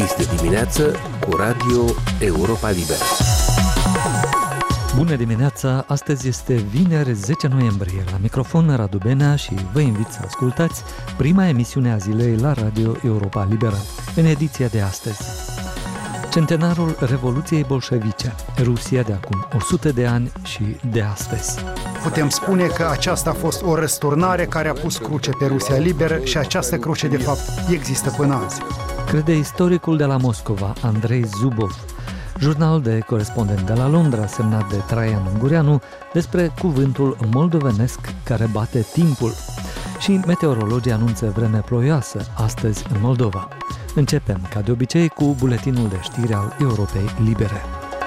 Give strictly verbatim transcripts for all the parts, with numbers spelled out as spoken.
Este dimineață cu Radio Europa Liberă. Bună dimineața! Astăzi este vineri, zece noiembrie. La microfon Radu Benea și vă invit să ascultați prima emisiune a zilei la Radio Europa Liberă. În ediția de astăzi, centenarul Revoluției Bolșevice, Rusia de acum o sută de ani și de astăzi. Putem spune că aceasta a fost o răsturnare care a pus cruce pe Rusia liberă și această cruce, de fapt, există până azi. Crede istoricul de la Moscova, Andrei Zubov, jurnal de corespondent de la Londra, semnat de Traian Ungureanu, despre cuvântul moldovenesc care bate timpul. Și meteorologii anunță vreme ploioasă astăzi în Moldova. Începem, ca de obicei, cu buletinul de știri al Europei Libere.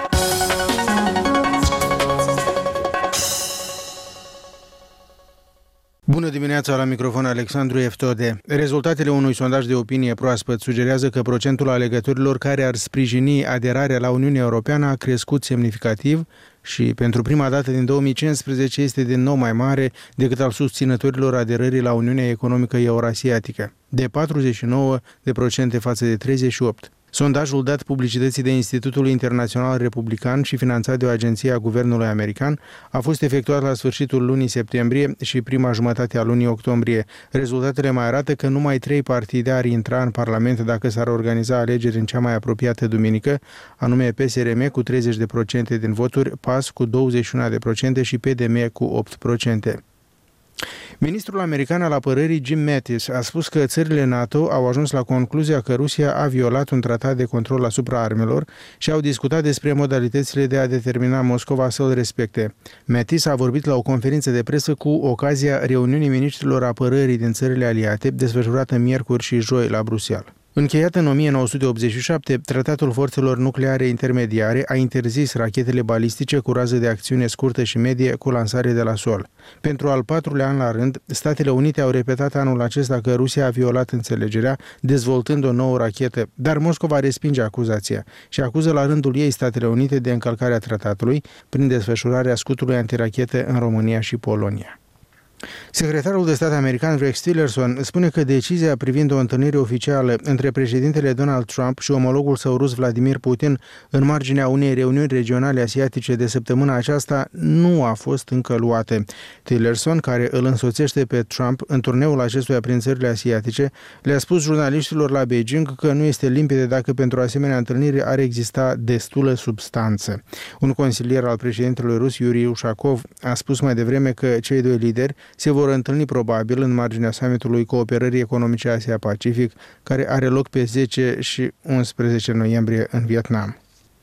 Bună dimineața, la microfon Alexandru Eftode. Rezultatele unui sondaj de opinie proaspăt sugerează că procentul alegătorilor care ar sprijini aderarea la Uniunea Europeană a crescut semnificativ și pentru prima dată din două mii cincisprezece este din nou mai mare decât al susținătorilor aderării la Uniunea Economică Eurasiatică, de patruzeci și nouă de procente față de treizeci și opt. Sondajul dat publicității de Institutul Internațional Republican și finanțat de o agenție a guvernului american a fost efectuat la sfârșitul lunii septembrie și prima jumătate a lunii octombrie. Rezultatele mai arată că numai trei partide ar intra în Parlament dacă s-ar organiza alegeri în cea mai apropiată duminică, anume P S R M cu treizeci de procente din voturi, P A S cu douăzeci și unu de procente și P D M cu opt procente. Ministrul american al apărării Jim Mattis a spus că țările NATO au ajuns la concluzia că Rusia a violat un tratat de control asupra armelor și au discutat despre modalitățile de a determina Moscova să îl respecte. Mattis a vorbit la o conferință de presă cu ocazia reuniunii ministrilor apărării din țările aliate, desfășurată miercuri și joi la Bruxelles. Încheiat în o mie nouă sute optzeci și șapte, Tratatul Forțelor Nucleare Intermediare a interzis rachetele balistice cu rază de acțiune scurtă și medie cu lansare de la sol. Pentru al patrulea an la rând, Statele Unite au repetat anul acesta că Rusia a violat înțelegerea, dezvoltând o nouă rachetă, dar Moscova respinge acuzația și acuză la rândul ei Statele Unite de încălcarea tratatului prin desfășurarea scutului antirachetă în România și Polonia. Secretarul de stat american Rex Tillerson spune că decizia privind o întâlnire oficială între președintele Donald Trump și omologul său rus Vladimir Putin în marginea unei reuniuni regionale asiatice de săptămâna aceasta nu a fost încă luată. Tillerson, care îl însoțește pe Trump în turneul acestuia prin țările asiatice, le-a spus jurnaliștilor la Beijing că nu este limpede dacă pentru asemenea întâlnire ar exista destulă substanță. Un consilier al președintelui rus, Yuri Ushakov, a spus mai devreme că cei doi lideri se vor întâlni probabil în marginea summitului Cooperării Economice Asia-Pacific, care are loc pe zece și unsprezece noiembrie în Vietnam.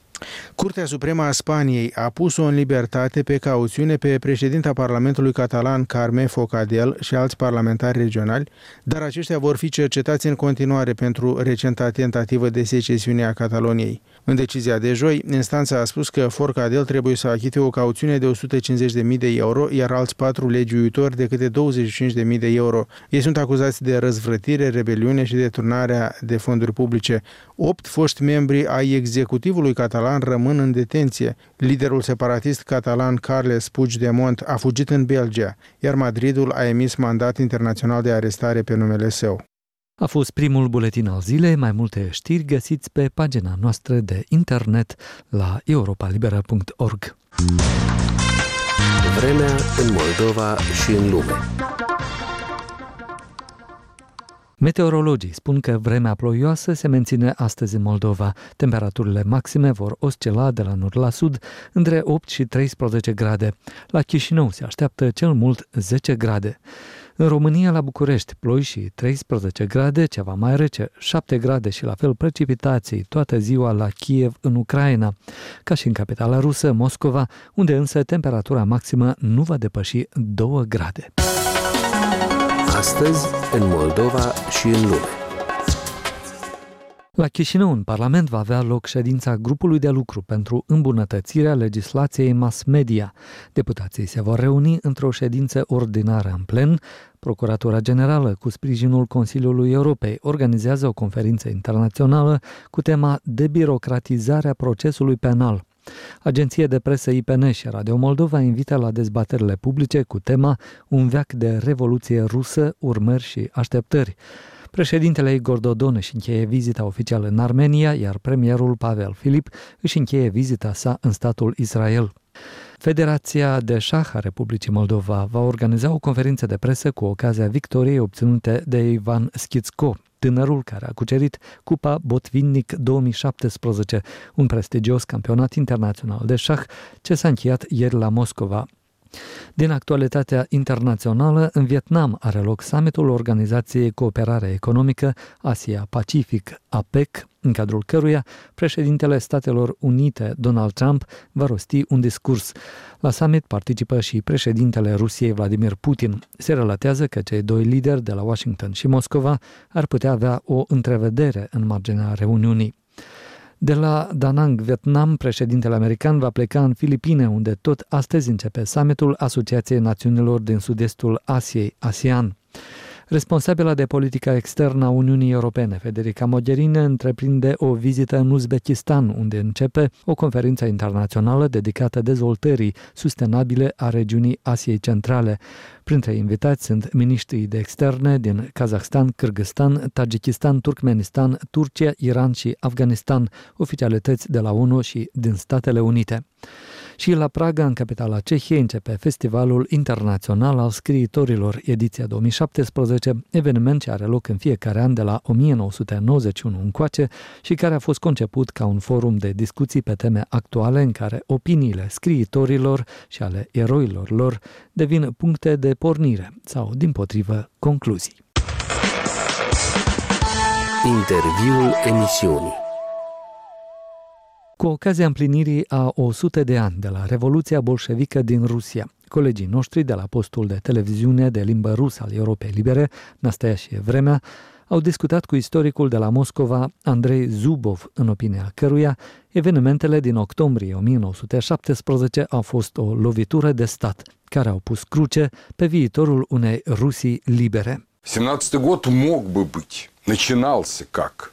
Curtea Supremă a Spaniei a pus-o în libertate pe cauțiune pe președinta Parlamentului catalan Carme Forcadell și alți parlamentari regionali, dar aceștia vor fi cercetați în continuare pentru recenta tentativă de secesiune a Cataloniei. În decizia de joi, instanța a spus că Forcadell trebuie să achite o cauțiune de o sută cincizeci de mii de euro, iar alți patru legiuitori de câte douăzeci și cinci de mii de euro. Ei sunt acuzați de răzvrătire, rebeliune și deturnarea de fonduri publice. Opt foști membri ai executivului catalan rămân în detenție. Liderul separatist catalan Carles Puigdemont a fugit în Belgia, iar Madridul a emis mandat internațional de arestare pe numele său. A fost primul buletin al zilei. Mai multe știri găsiți pe pagina noastră de internet la europa liberă punct org. Vremea în Moldova și în lume. Meteorologii spun că vremea ploioasă se menține astăzi în Moldova. Temperaturile maxime vor oscila de la nord la sud între opt și treisprezece grade. La Chișinău se așteaptă cel mult zece grade. În România, la București, ploi și treisprezece grade, ceva mai rece, șapte grade și la fel precipitații toată ziua la Kiev, în Ucraina, ca și în capitala rusă, Moscova, unde însă temperatura maximă nu va depăși două grade. Astăzi, în Moldova și în lume. La Chișinău, în Parlament, va avea loc ședința grupului de lucru pentru îmbunătățirea legislației mass media. Deputații se vor reuni într-o ședință ordinară în plen. Procuratura Generală, cu sprijinul Consiliului Europei, organizează o conferință internațională cu tema debirocratizarea procesului penal. Agenția de presă I P N și Radio Moldova invită la dezbaterile publice cu tema Un veac de revoluție rusă, urmări și așteptări. Președintele Igor Dodon își încheie vizita oficială în Armenia, iar premierul Pavel Filip își încheie vizita sa în statul Israel. Federația de șah a Republicii Moldova va organiza o conferință de presă cu ocazia victoriei obținute de Ivan Schitsko, tânărul care a cucerit Cupa Botvinnik două mii șaptesprezece, un prestigios campionat internațional de șah ce s-a încheiat ieri la Moscova. Din actualitatea internațională, în Vietnam are loc summitul Organizației Cooperare Economică Asia-Pacific, A P E C, în cadrul căruia președintele Statelor Unite, Donald Trump, va rosti un discurs. La summit participă și președintele Rusiei, Vladimir Putin. Se relatează că cei doi lideri de la Washington și Moscova ar putea avea o întrevedere în marginea reuniunii. De la Da Nang, Vietnam, președintele american va pleca în Filipine, unde tot astăzi începe summitul Asociației Națiunilor din Sud-Estul Asiei, ASEAN. Responsabilă de politica externă a Uniunii Europene, Federica Mogherini, întreprinde o vizită în Uzbekistan, unde începe o conferință internațională dedicată dezvoltării sustenabile a regiunii Asiei Centrale. Printre invitați sunt miniștrii de externe din Kazahstan, Kârgâzstan, Tajikistan, Turkmenistan, Turcia, Iran și Afganistan, oficialități de la ONU și din Statele Unite. Și la Praga, în capitala Cehiei, începe Festivalul Internațional al Scriitorilor, ediția două mii șaptesprezece, eveniment ce are loc în fiecare an de la o mie nouă sute nouăzeci și unu încoace și care a fost conceput ca un forum de discuții pe teme actuale în care opiniile scriitorilor și ale eroilor lor devin puncte de pornire sau, dimpotrivă, concluzii. Interviul emisiunii. Cu ocazia împlinirii a o sută de ani de la Revoluția Bolșevică din Rusia, colegii noștri de la postul de televiziune de limbă rusă al Europei Libere, Nastaia Vremea, au discutat cu istoricul de la Moscova, Andrei Zubov, în opinia căruia evenimentele din octombrie o mie nouă sute șaptesprezece au fost o lovitură de stat, care au pus cruce pe viitorul unei Rusii libere. семнадцатый год мог бы быть, начинался как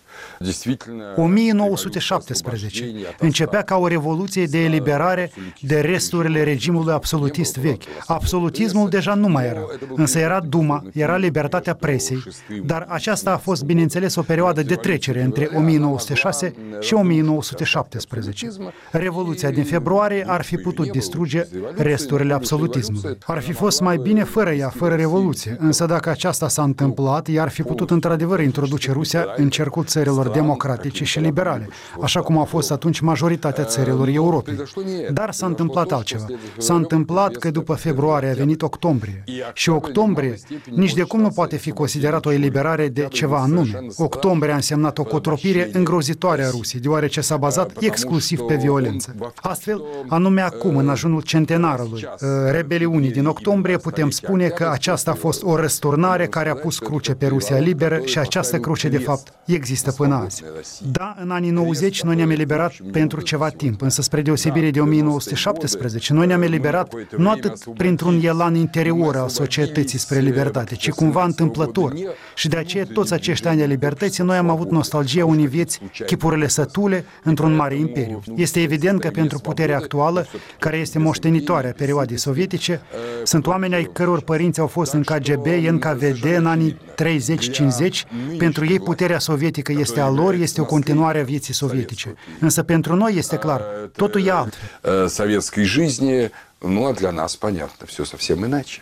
o mie nouă sute șaptesprezece începea ca o revoluție de eliberare de resturile regimului absolutist vechi. Absolutismul deja nu mai era, însă era Duma, era libertatea presei, dar aceasta a fost, bineînțeles, o perioadă de trecere între o mie nouă sute șase și o mie nouă sute șaptesprezece. Revoluția din februarie ar fi putut distruge resturile absolutismului. Ar fi fost mai bine fără ea, fără revoluție, însă dacă aceasta s-a întâmplat, ea ar fi putut într-adevăr introduce Rusia în cercul țărilor democratice și liberale, așa cum a fost atunci majoritatea țărilor Europei. Dar s-a întâmplat altceva. S-a întâmplat că după februarie a venit octombrie. Și octombrie nici de cum nu poate fi considerat o eliberare de ceva anume. Octombrie a însemnat o cotropire îngrozitoare a Rusiei, deoarece s-a bazat exclusiv pe violență. Astfel, anume acum, în ajunul centenarului rebeliunii din octombrie, putem spune că aceasta a fost o răsturnare care a pus cruce pe Rusia liberă și această cruce, de fapt, există până azi. Da, în anii nouăzeci noi ne-am eliberat pentru ceva timp, însă spre deosebire de o mie nouă sute șaptesprezece, noi ne-am eliberat nu atât printr-un elan interior al societății spre libertate, ci cumva întâmplător. Și de aceea toți acești ani de libertății noi am avut nostalgia unei vieți chipurile sătule într-un mare imperiu. Este evident că pentru puterea actuală, care este moștenitoarea perioadei sovietice, sunt oameni ai căror părinți au fost în K G B, în N K V D în anii treizeci cincizeci, pentru ei puterea sovietică este a lor, este o continuare a vieții sovietice. Însă pentru noi este clar, totul e altfel. Советской жизни, ну, а для нас, понятно, все совсем иначе.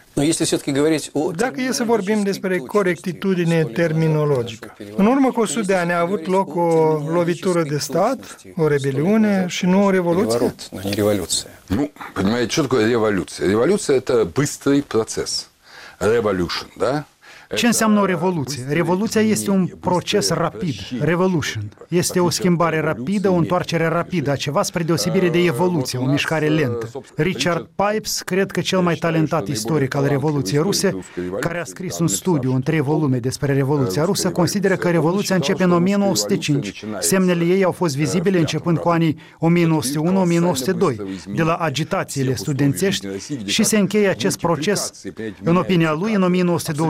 Dacă e să vorbim despre corectitudine terminologică, în urmă cu o sută de ani a avut loc o lovitură de stat, o rebeliune și nu o revoluție? Ну, понимаете, что такое революция? Революция – это быстрый процесс. Revolution, да? Ce înseamnă o revoluție? Revoluția este un proces rapid, revolution. Este o schimbare rapidă, o întoarcere rapidă a ceva spre deosebire de evoluție, o mișcare lentă. Richard Pipes, cred că cel mai talentat istoric al Revoluției Ruse, care a scris un studiu în trei volume despre Revoluția Rusă, consideră că Revoluția începe în o mie nouă sute cinci. Semnele ei au fost vizibile începând cu anii o mie nouă sute unu - o mie nouă sute doi, de la agitațiile studențești, și se încheie acest proces, în opinia lui, în o mie nouă sute douăzeci și patru,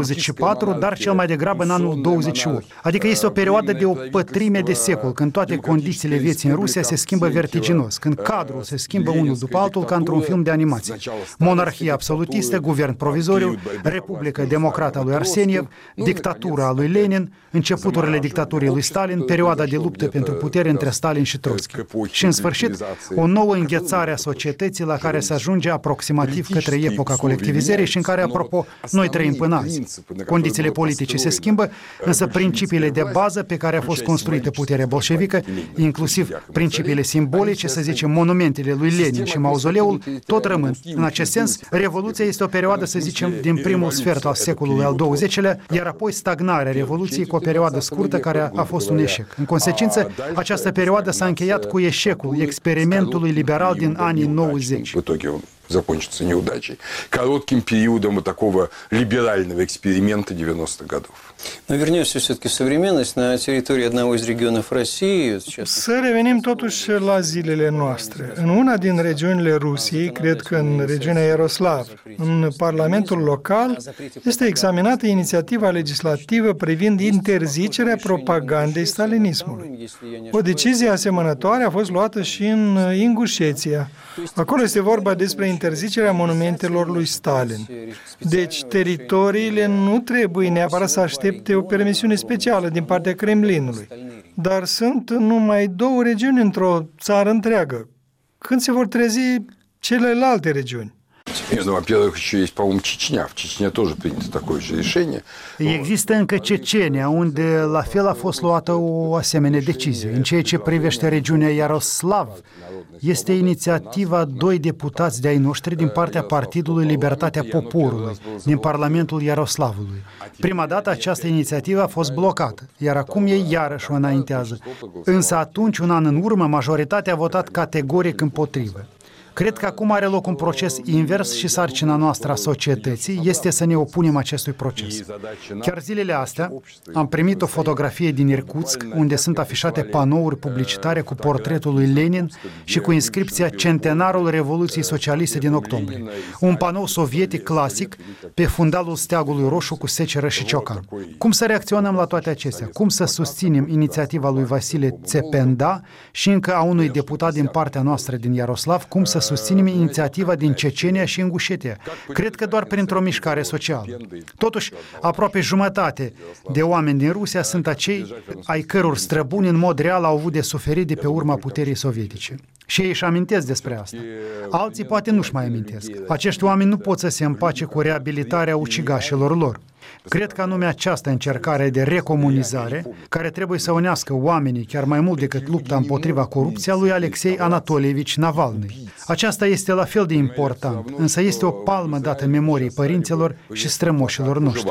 patru, dar cel mai degrabă în anul douăzeci și opt. Adică este o perioadă de o pătrime de secol, când toate condițiile vieții în Rusia se schimbă vertiginos, când cadrul se schimbă unul după altul ca într-un film de animație. Monarhie absolutistă, guvern provizoriu, Republică democrată a lui Arseniev, dictatura a lui Lenin, începuturile dictaturii lui Stalin, perioada de luptă pentru putere între Stalin și Trotsky. Și, în sfârșit, o nouă înghețare a societății la care se ajunge aproximativ către epoca colectivizării și în care, apropo, noi trăim până azi. Condițiile politice se schimbă, însă principiile de bază pe care a fost construită puterea bolșevică, inclusiv principiile simbolice, să zicem, monumentele lui Lenin și mauzoleul, tot rămân. În acest sens, Revoluția este o perioadă, să zicem, din primul sfert al secolului al douăzecilea, iar apoi stagnarea Revoluției cu o perioadă scurtă care a fost un eșec. În consecință, această perioadă s-a încheiat cu eșecul experimentului liberal din anii nouăzeci. Закончится неудачей, коротким периодом вот такого либерального эксперимента девяностых годов. Но вернемся все-таки в современность на территории одного из регионов России. Să revenim totuși la zilele noastre. În una din regiunile Rusiei, cred că în regiunea Iaroslav, în Parlamentul local, este examinată inițiativa legislativă privind interzicerea propagandei stalinismului. O decizie asemănătoare a fost luată și în Ingușeția. Acolo este vorba despre interzicerea monumentelor lui Stalin. Deci, teritoriile nu trebuie neapărat să aștepte o permisiune specială din partea Kremlinului. Dar sunt numai două regiuni într-o țară întreagă. Când se vor trezi celelalte regiuni? Ну, во-первых, еще есть, по-моему, Чечня. В Чечне тоже принято такое же решение. Există încă Cecenia, unde la fel a fost luată o asemenea decizie. În ceea ce privește regiunea Iaroslav, este inițiativa doi deputați de-ai noștri din partea Partidului Libertatea Poporului, din Parlamentul Iaroslavului. Prima dată această inițiativă a fost blocată, iar acum ei iarăși o înaintează. Însă atunci, un an în urmă, majoritatea a votat categoric împotrivă. Cred că acum are loc un proces invers și sarcina noastră a societății este să ne opunem acestui proces. Chiar zilele astea am primit o fotografie din Irkutsk, unde sunt afișate panouri publicitare cu portretul lui Lenin și cu inscripția Centenarul Revoluției Socialiste din octombrie. Un panou sovietic clasic pe fundalul steagului roșu cu seceră și ciocan. Cum să reacționăm la toate acestea? Cum să susținem inițiativa lui Vasile Țependa și încă a unui deputat din partea noastră din Iaroslav? Cum să susținem inițiativa din Cecenia și Ingușetia? Cred că doar printr-o mișcare socială. Totuși, aproape jumătate de oameni din Rusia sunt acei ai căror străbuni în mod real au avut de suferit de pe urma puterii sovietice. Și ei își amintesc despre asta. Alții poate nu-și mai amintesc. Acești oameni nu pot să se împace cu reabilitarea ucigașilor lor. Cred că anume această încercare de recomunizare, care trebuie să unească oamenii chiar mai mult decât lupta împotriva corupției, a lui Alexei Anatolievici Navalny. Aceasta este la fel de important, însă este o palmă dată memoriei părinților și strămoșilor noștri.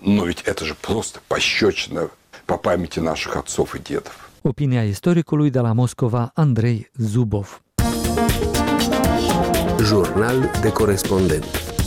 Opinia istoricului de la Moscova, Andrei Zubov. Jurnal de corespondent.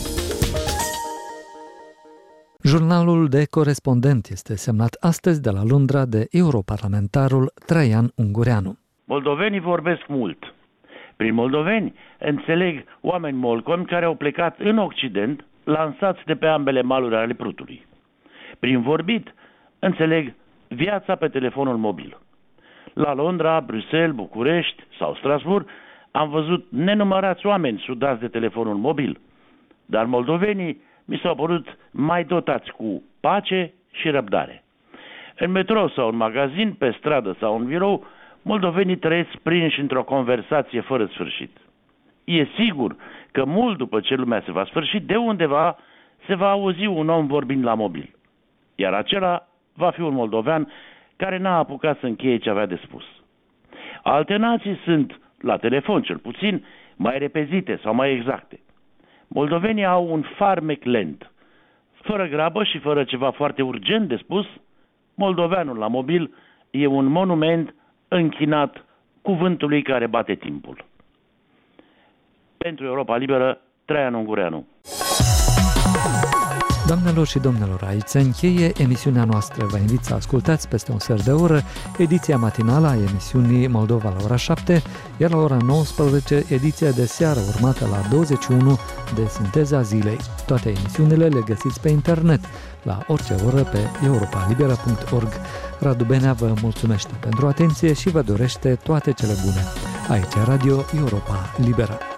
Jurnalul de corespondent este semnat astăzi de la Londra de europarlamentarul Traian Ungureanu. Moldovenii vorbesc mult. Prin moldoveni înțeleg oameni molcomi care au plecat în Occident, lansați de pe ambele maluri ale Prutului. Prin vorbit înțeleg viața pe telefonul mobil. La Londra, Bruxelles, București sau Strasbourg am văzut nenumărați oameni sudați de telefonul mobil, dar moldovenii mi s-au părut mai dotați cu pace și răbdare. În metrou sau în magazin, pe stradă sau în birou, moldovenii trăiesc prinși într-o conversație fără sfârșit. E sigur că mult după ce lumea se va sfârși, de undeva se va auzi un om vorbind la mobil. Iar acela va fi un moldovean care n-a apucat să încheie ce avea de spus. Alte nații sunt, la telefon cel puțin, mai repezite sau mai exacte. Moldovenii au un farmec lent. Fără grabă și fără ceva foarte urgent de spus, moldoveanul la mobil e un monument închinat cuvântului care bate timpul. Pentru Europa Liberă, Traian Ungureanu. Doamnelor și domnilor, aici se încheie emisiunea noastră. Vă invit să ascultați peste un sfert de oră ediția matinală a emisiunii Moldova la ora șapte, iar la ora nouăsprezece ediția de seară urmată la douăzeci și unu de Sinteza Zilei. Toate emisiunile le găsiți pe internet la orice oră pe europa libera punct org. Radu Benea vă mulțumește pentru atenție și vă dorește toate cele bune. Aici Radio Europa Liberă.